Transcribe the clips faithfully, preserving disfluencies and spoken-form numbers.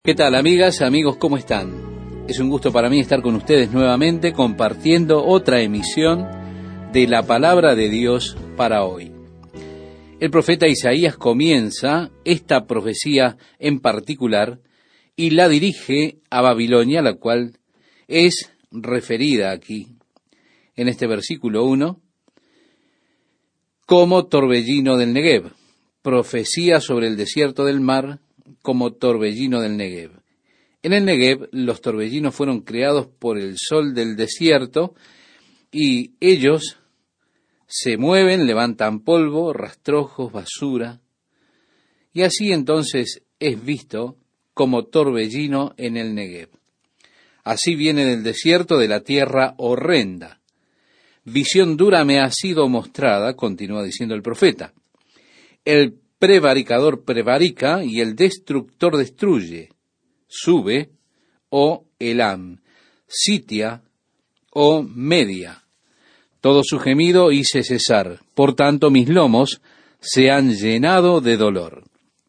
¿Qué tal, amigas, amigos? ¿Cómo están? Es un gusto para mí estar con ustedes nuevamente compartiendo otra emisión de la Palabra de Dios para hoy. El profeta Isaías comienza esta profecía en particular y la dirige a Babilonia, la cual es referida aquí, en este versículo uno, como torbellino del Negev, profecía sobre el desierto del mar, como torbellino del Negev. En el Negev los torbellinos fueron creados por el sol del desierto y ellos se mueven, levantan polvo, rastrojos, basura, y así entonces es visto como torbellino en el Negev. Así viene del desierto de la tierra horrenda. Visión dura me ha sido mostrada, continúa diciendo el profeta. El prevaricador prevarica y el destructor destruye. Sube, oh Elam, sitia, oh Media. Todo su gemido hice cesar, por tanto mis lomos se han llenado de dolor.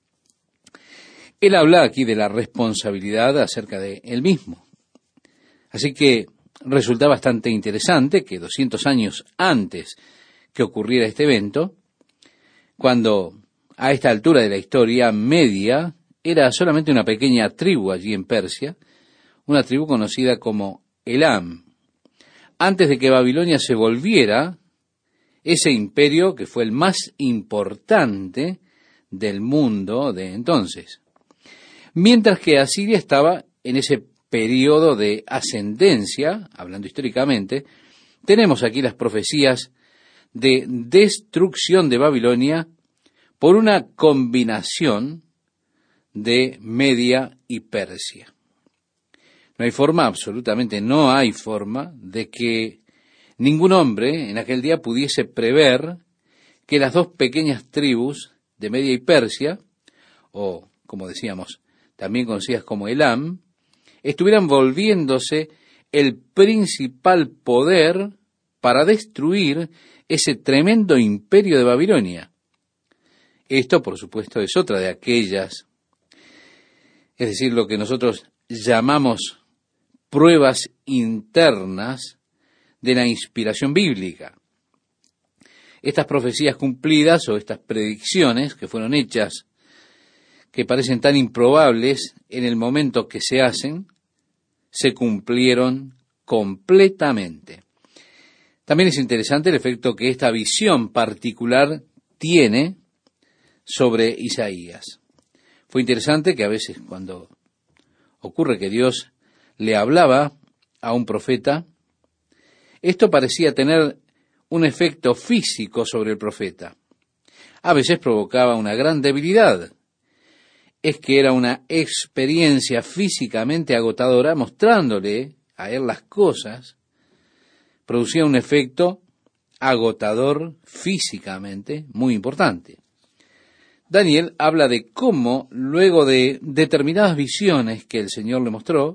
Él habla aquí de la responsabilidad acerca de él mismo. Así que resulta bastante interesante que doscientos años antes que ocurriera este evento, cuando a esta altura de la historia, Media era solamente una pequeña tribu allí en Persia, una tribu conocida como Elam, antes de que Babilonia se volviera ese imperio que fue el más importante del mundo de entonces. Mientras que Asiria estaba en ese periodo de ascendencia, hablando históricamente, tenemos aquí las profecías de destrucción de Babilonia por una combinación de Media y Persia. No hay forma, absolutamente no hay forma, de que ningún hombre en aquel día pudiese prever que las dos pequeñas tribus de Media y Persia, o como decíamos, también conocidas como Elam, estuvieran volviéndose el principal poder para destruir ese tremendo imperio de Babilonia. Esto, por supuesto, es otra de aquellas, es decir, lo que nosotros llamamos pruebas internas de la inspiración bíblica. Estas profecías cumplidas o estas predicciones que fueron hechas, que parecen tan improbables en el momento que se hacen, se cumplieron completamente. También es interesante el efecto que esta visión particular tiene sobre Isaías. Fue interesante que a veces cuando ocurre que Dios le hablaba a un profeta, esto parecía tener un efecto físico sobre el profeta. A veces provocaba una gran debilidad. Es que era una experiencia físicamente agotadora, mostrándole a él las cosas, producía un efecto agotador físicamente muy importante. Daniel habla de cómo, luego de determinadas visiones que el Señor le mostró,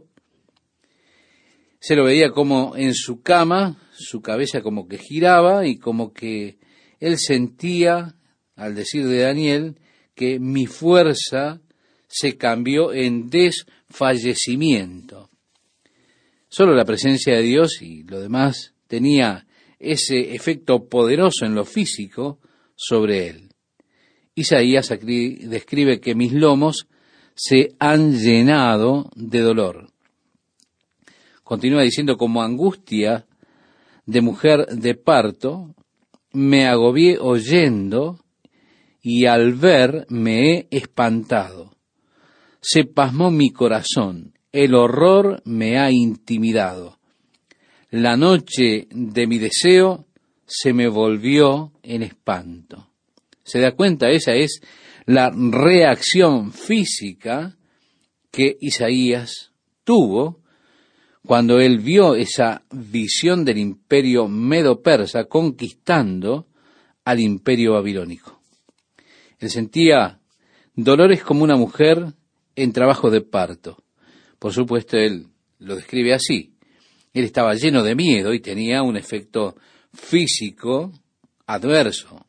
se lo veía como en su cama, su cabeza como que giraba y como que él sentía, al decir de Daniel, que mi fuerza se cambió en desfallecimiento. Solo la presencia de Dios y lo demás tenía ese efecto poderoso en lo físico sobre él. Isaías aquí describe que mis lomos se han llenado de dolor. Continúa diciendo, como angustia de mujer de parto, me agobié oyendo y al ver me he espantado. Se pasmó mi corazón, el horror me ha intimidado. La noche de mi deseo se me volvió en espanto. ¿Se da cuenta? Esa es la reacción física que Isaías tuvo cuando él vio esa visión del imperio medo-persa conquistando al imperio babilónico. Él sentía dolores como una mujer en trabajo de parto. Por supuesto, él lo describe así. Él estaba lleno de miedo y tenía un efecto físico adverso.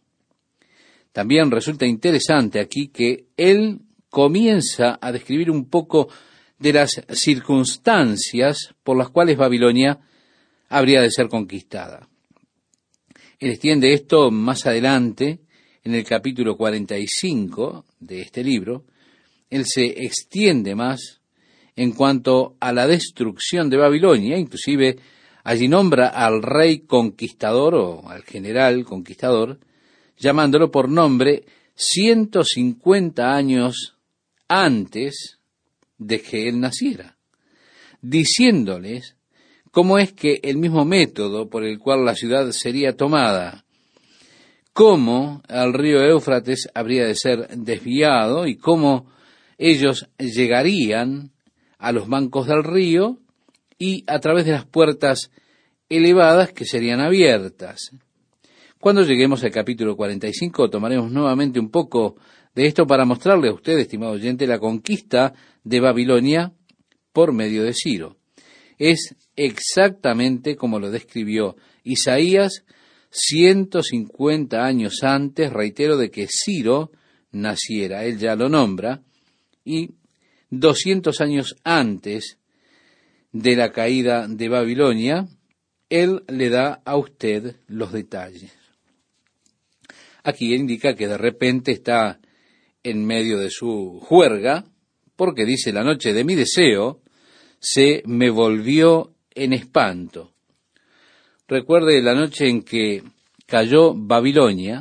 También resulta interesante aquí que él comienza a describir un poco de las circunstancias por las cuales Babilonia habría de ser conquistada. Él extiende esto más adelante, en el capítulo cuarenta y cinco de este libro. Él se extiende más en cuanto a la destrucción de Babilonia, inclusive allí nombra al rey conquistador o al general conquistador, llamándolo por nombre ciento cincuenta años antes de que él naciera, diciéndoles cómo es que el mismo método por el cual la ciudad sería tomada, cómo el río Éufrates habría de ser desviado y cómo ellos llegarían a los bancos del río y a través de las puertas elevadas que serían abiertas. Cuando lleguemos al capítulo cuarenta y cinco tomaremos nuevamente un poco de esto para mostrarle a usted, estimado oyente, la conquista de Babilonia por medio de Ciro. Es exactamente como lo describió Isaías ciento cincuenta años antes, reitero, de que Ciro naciera. Él ya lo nombra, y doscientos años antes de la caída de Babilonia, él le da a usted los detalles. Aquí indica que de repente está en medio de su juerga, porque dice: la noche de mi deseo se me volvió en espanto. Recuerde la noche en que cayó Babilonia,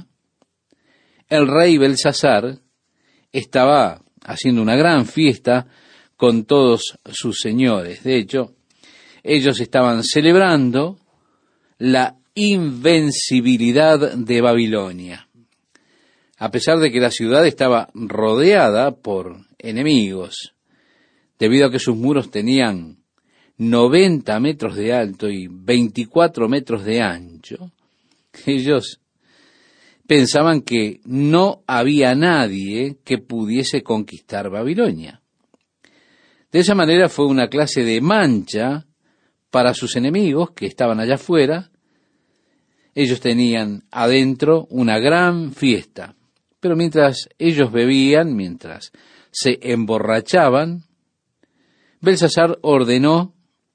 el rey Belsasar estaba haciendo una gran fiesta con todos sus señores. De hecho, ellos estaban celebrando la invencibilidad de Babilonia, a pesar de que la ciudad estaba rodeada por enemigos, debido a que sus muros tenían noventa metros de alto y veinticuatro metros de ancho. Ellos pensaban que no había nadie que pudiese conquistar Babilonia. De esa manera fue una clase de mancha para sus enemigos que estaban allá afuera. Ellos tenían adentro una gran fiesta, pero mientras ellos bebían, mientras se emborrachaban, Belsasar ordenó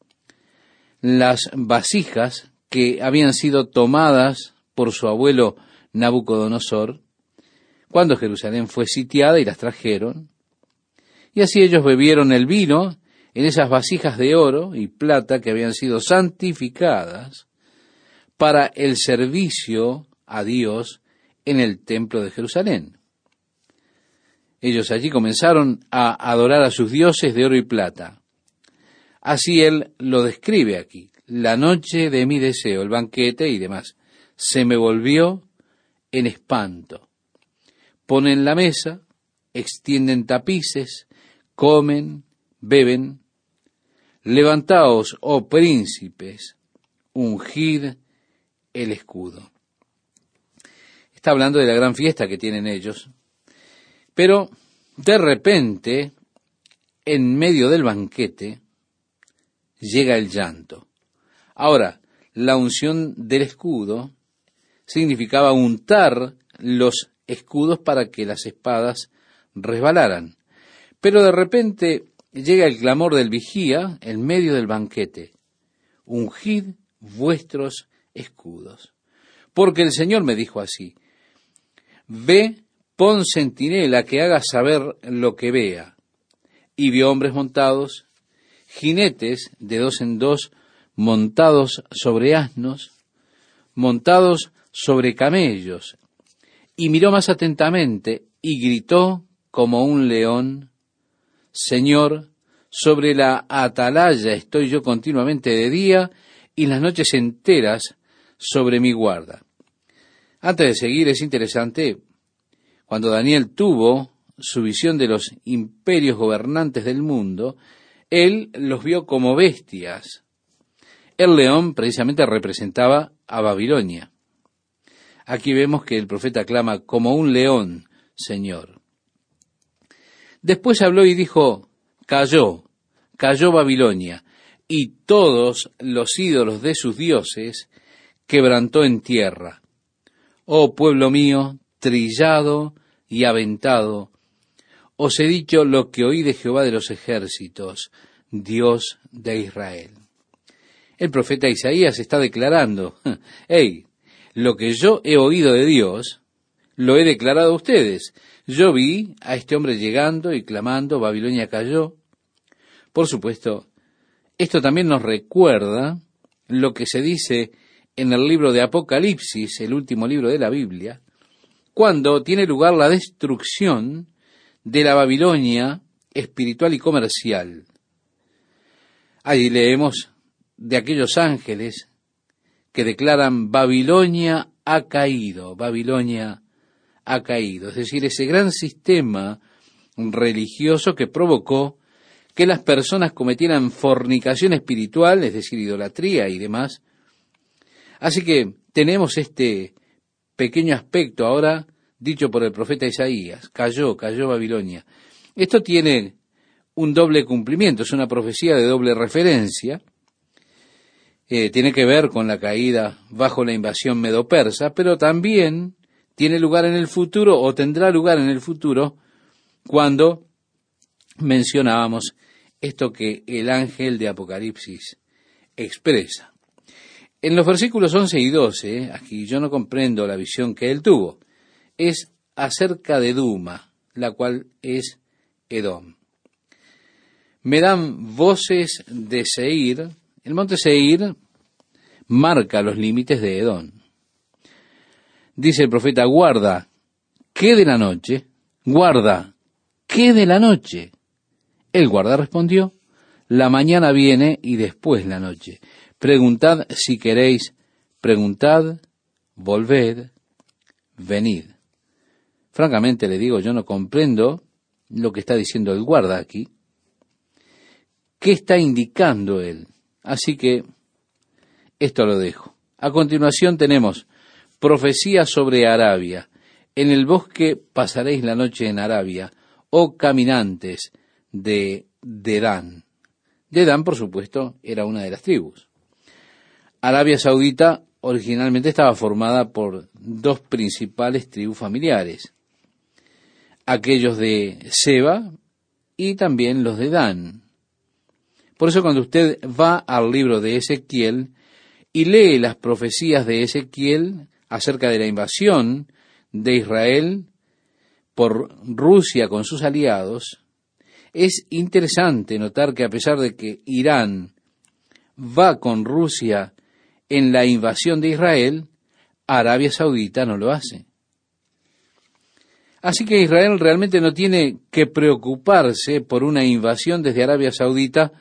las vasijas que habían sido tomadas por su abuelo Nabucodonosor cuando Jerusalén fue sitiada, y las trajeron. Y así ellos bebieron el vino en esas vasijas de oro y plata que habían sido santificadas para el servicio a Dios en el templo de Jerusalén. Ellos allí comenzaron a adorar a sus dioses de oro y plata. Así él lo describe aquí: la noche de mi deseo, el banquete y demás, se me volvió en espanto. Ponen la mesa, extienden tapices, comen, beben. Levantaos, oh príncipes, ungid el escudo. Está hablando de la gran fiesta que tienen ellos, pero de repente, en medio del banquete, llega el llanto. Ahora, la unción del escudo significaba untar los escudos para que las espadas resbalaran. Pero de repente llega el clamor del vigía en medio del banquete: ungid vuestros escudos. Porque el Señor me dijo así: ve, pon centinela que haga saber lo que vea. Y vio hombres montados, jinetes de dos en dos, montados sobre asnos, montados sobre camellos, y miró más atentamente y gritó como un león: Señor, sobre la atalaya estoy yo continuamente de día, y las noches enteras sobre mi guarda. Antes de seguir, es interesante, cuando Daniel tuvo su visión de los imperios gobernantes del mundo, él los vio como bestias. El león precisamente representaba a Babilonia. Aquí vemos que el profeta clama: como un león, Señor. Después habló y dijo: cayó, cayó Babilonia, y todos los ídolos de sus dioses quebrantó en tierra. Oh pueblo mío, trillado y aventado, os he dicho lo que oí de Jehová de los ejércitos, Dios de Israel. El profeta Isaías está declarando, hey, lo que yo he oído de Dios, lo he declarado a ustedes. Yo vi a este hombre llegando y clamando, Babilonia cayó. Por supuesto, esto también nos recuerda lo que se dice en el libro de Apocalipsis, el último libro de la Biblia, cuando tiene lugar la destrucción de la Babilonia espiritual y comercial. Allí leemos de aquellos ángeles que declaran Babilonia ha caído, Babilonia ha caído. Es decir, ese gran sistema religioso que provocó que las personas cometieran fornicación espiritual, es decir, idolatría y demás. Así que tenemos este pequeño aspecto ahora dicho por el profeta Isaías, cayó, cayó Babilonia. Esto tiene un doble cumplimiento, es una profecía de doble referencia. Eh, tiene que ver con la caída bajo la invasión medo-persa, pero también tiene lugar en el futuro, o tendrá lugar en el futuro, cuando mencionábamos esto que el ángel de Apocalipsis expresa. En los versículos once y doce, aquí yo no comprendo la visión que él tuvo, es acerca de Duma, la cual es Edom. Me dan voces de Seir. El monte Seir marca los límites de Edom. Dice el profeta, guarda, ¿qué de la noche? Guarda, ¿qué de la noche? El guarda respondió, la mañana viene y después la noche. Preguntad si queréis, preguntad, volved, venid. Francamente le digo, yo no comprendo lo que está diciendo el guarda aquí. ¿Qué está indicando él? Así que esto lo dejo. A continuación tenemos profecía sobre Arabia. En el bosque pasaréis la noche en Arabia, oh caminantes de Dedán. Dedán, por supuesto, era una de las tribus. Arabia Saudita originalmente estaba formada por dos principales tribus familiares, aquellos de Seba y también los de Dan. Por eso cuando usted va al libro de Ezequiel y lee las profecías de Ezequiel acerca de la invasión de Israel por Rusia con sus aliados, es interesante notar que a pesar de que Irán va con Rusia en la invasión de Israel, Arabia Saudita no lo hace. Así que Israel realmente no tiene que preocuparse por una invasión desde Arabia Saudita,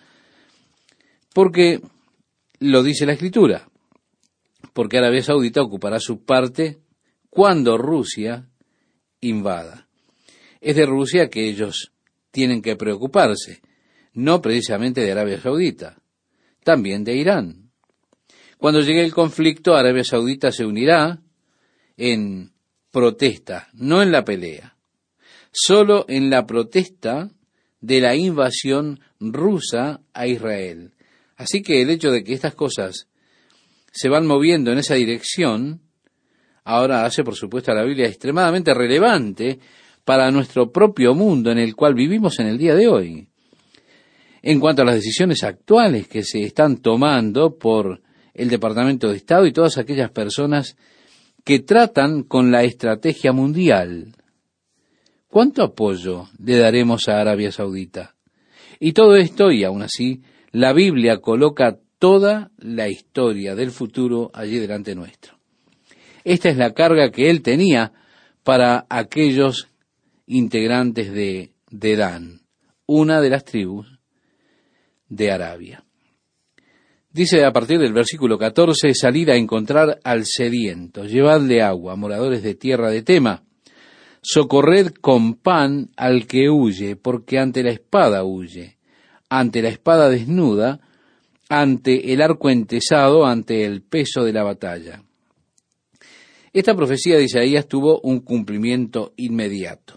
porque lo dice la Escritura, porque Arabia Saudita ocupará su parte cuando Rusia invada. Es de Rusia que ellos tienen que preocuparse, no precisamente de Arabia Saudita, también de Irán. Cuando llegue el conflicto, Arabia Saudita se unirá en protesta, no en la pelea, solo en la protesta de la invasión rusa a Israel. Así que el hecho de que estas cosas se van moviendo en esa dirección, ahora hace, por supuesto, a la Biblia extremadamente relevante para nuestro propio mundo en el cual vivimos en el día de hoy. En cuanto a las decisiones actuales que se están tomando por el Departamento de Estado y todas aquellas personas que tratan con la estrategia mundial, ¿cuánto apoyo le daremos a Arabia Saudita? Y todo esto, y aún así, la Biblia coloca toda la historia del futuro allí delante nuestro. Esta es la carga que él tenía para aquellos integrantes de Dedán, una de las tribus de Arabia. Dice a partir del versículo catorce, salid a encontrar al sediento, llevadle agua, moradores de tierra de Tema, socorred con pan al que huye, porque ante la espada huye, ante la espada desnuda, ante el arco entesado, ante el peso de la batalla. Esta profecía de Isaías tuvo un cumplimiento inmediato.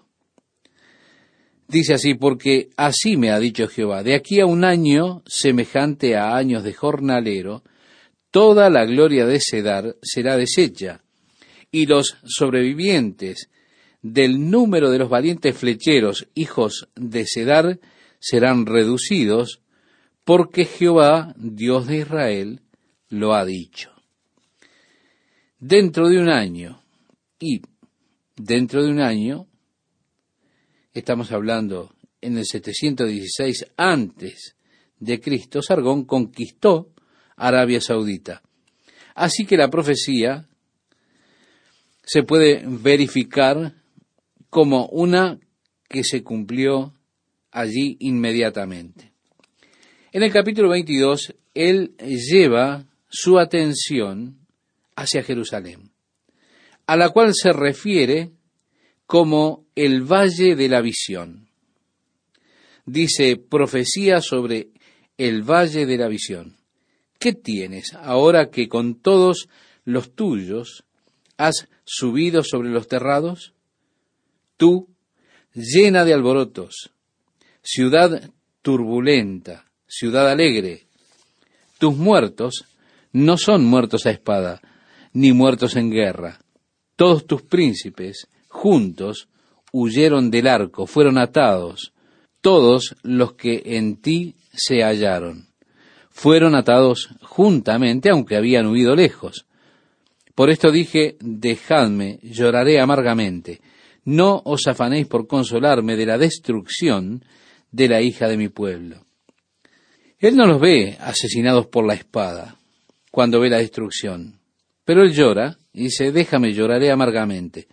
Dice así, porque así me ha dicho Jehová, de aquí a un año semejante a años de jornalero, toda la gloria de Cedar será deshecha, y los sobrevivientes del número de los valientes flecheros, hijos de Cedar, serán reducidos, porque Jehová, Dios de Israel, lo ha dicho. Dentro de un año, y dentro de un año, estamos hablando en el setecientos dieciséis antes de Cristo, Sargón conquistó Arabia Saudita. Así que la profecía se puede verificar como una que se cumplió allí inmediatamente. En el capítulo veintidós, él lleva su atención hacia Jerusalén, a la cual se refiere como el Valle de la Visión. Dice, profecía sobre el Valle de la Visión. ¿Qué tienes ahora que con todos los tuyos has subido sobre los terrados? Tú, llena de alborotos, ciudad turbulenta, ciudad alegre. Tus muertos no son muertos a espada, ni muertos en guerra. Todos tus príncipes juntos huyeron del arco, fueron atados. Todos los que en ti se hallaron fueron atados juntamente, aunque habían huido lejos. Por esto dije, dejadme, lloraré amargamente. No os afanéis por consolarme de la destrucción de la hija de mi pueblo. Él no los ve asesinados por la espada cuando ve la destrucción, pero él llora y dice, déjame, lloraré amargamente.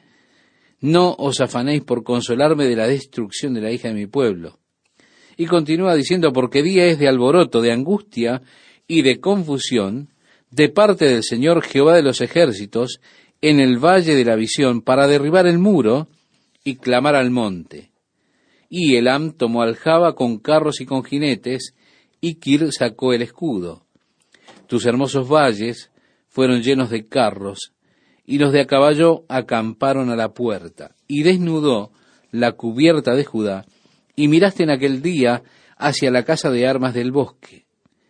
No os afanéis por consolarme de la destrucción de la hija de mi pueblo. Y continúa diciendo, porque día es de alboroto, de angustia y de confusión, de parte del Señor Jehová de los ejércitos, en el valle de la visión, para derribar el muro y clamar al monte. Y Elam tomó aljaba con carros y con jinetes, y Kir sacó el escudo. Tus hermosos valles fueron llenos de carros, y los de a caballo acamparon a la puerta. Y desnudó la cubierta de Judá, y miraste en aquel día hacia la casa de armas del bosque.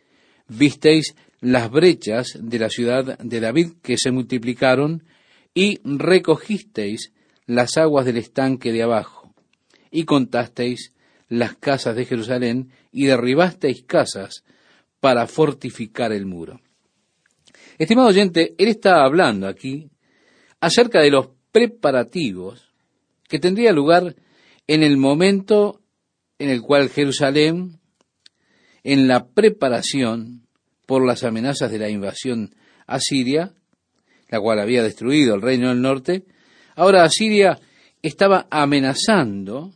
Visteis las brechas de la ciudad de David que se multiplicaron, y recogisteis las aguas del estanque de abajo, y contasteis las casas de Jerusalén, y derribasteis casas para fortificar el muro. Estimado oyente, él está hablando aquí acerca de los preparativos que tendría lugar en el momento en el cual Jerusalén, en la preparación por las amenazas de la invasión asiria, la cual había destruido el reino del norte, ahora Asiria estaba amenazando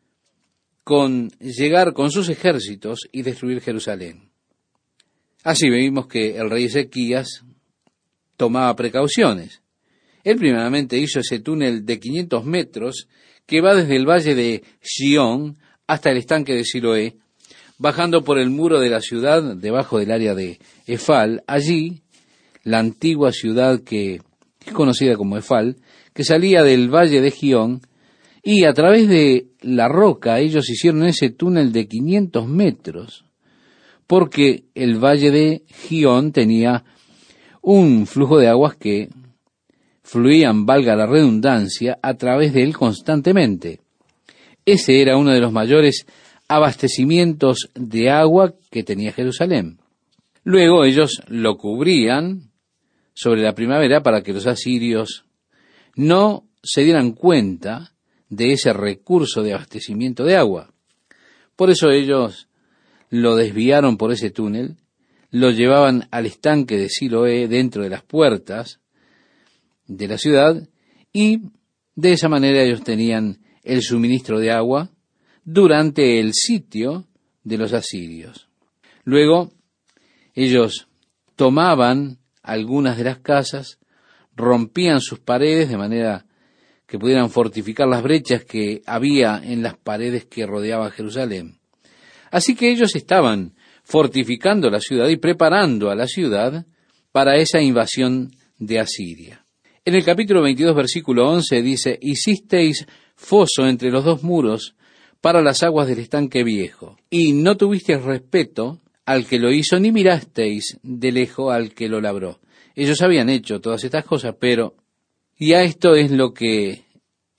con llegar con sus ejércitos y destruir Jerusalén. Así vimos que el rey Ezequías tomaba precauciones. Él primeramente hizo ese túnel de quinientos metros que va desde el valle de Sion hasta el estanque de Siloé, bajando por el muro de la ciudad debajo del área de Efal. Allí, la antigua ciudad que es conocida como Efal, que salía del valle de Gión, y a través de la roca ellos hicieron ese túnel de quinientos metros, porque el valle de Gión tenía un flujo de aguas que fluían, valga la redundancia, a través de él constantemente. Ese era uno de los mayores abastecimientos de agua que tenía Jerusalén. Luego ellos lo cubrían sobre la primavera para que los asirios no se dieran cuenta de ese recurso de abastecimiento de agua. Por eso ellos lo desviaron por ese túnel, lo llevaban al estanque de Siloé dentro de las puertas de la ciudad, y de esa manera ellos tenían el suministro de agua durante el sitio de los asirios. Luego ellos tomaban algunas de las casas, rompían sus paredes de manera que pudieran fortificar las brechas que había en las paredes que rodeaban Jerusalén. Así que ellos estaban fortificando la ciudad y preparando a la ciudad para esa invasión de Asiria. En el capítulo veintidós, versículo once, dice, hicisteis foso entre los dos muros para las aguas del estanque viejo, y no tuvisteis respeto al que lo hizo, ni mirasteis de lejos al que lo labró. Ellos habían hecho todas estas cosas, pero ya esto es lo que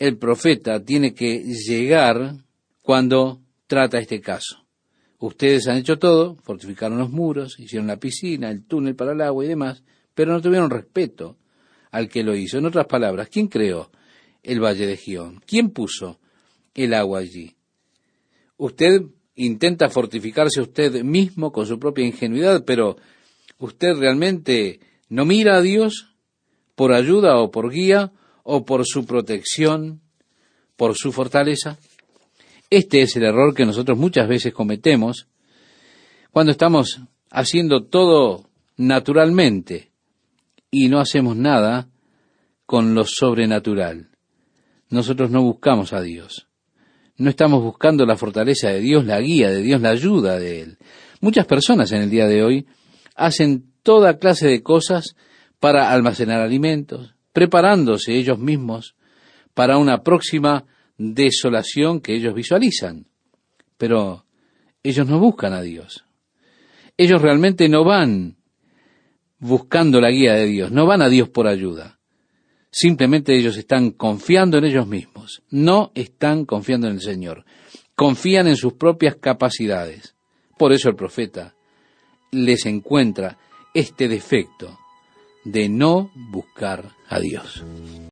el profeta tiene que llegar cuando trata este caso. Ustedes han hecho todo, fortificaron los muros, hicieron la piscina, el túnel para el agua y demás, pero no tuvieron respeto al que lo hizo. En otras palabras, ¿quién creó el valle de Gihón? ¿Quién puso el agua allí? Usted intenta fortificarse usted mismo con su propia ingenuidad, pero usted realmente no mira a Dios por ayuda o por guía o por su protección, por su fortaleza. Este es el error que nosotros muchas veces cometemos cuando estamos haciendo todo naturalmente y no hacemos nada con lo sobrenatural. Nosotros no buscamos a Dios. No estamos buscando la fortaleza de Dios, la guía de Dios, la ayuda de Él. Muchas personas en el día de hoy hacen toda clase de cosas para almacenar alimentos, preparándose ellos mismos para una próxima desolación que ellos visualizan. Pero ellos no buscan a Dios. Ellos realmente no van buscando la guía de Dios, no van a Dios por ayuda. Simplemente ellos están confiando en ellos mismos, no están confiando en el Señor. Confían en sus propias capacidades. Por eso el profeta les encuentra este defecto de no buscar a Dios.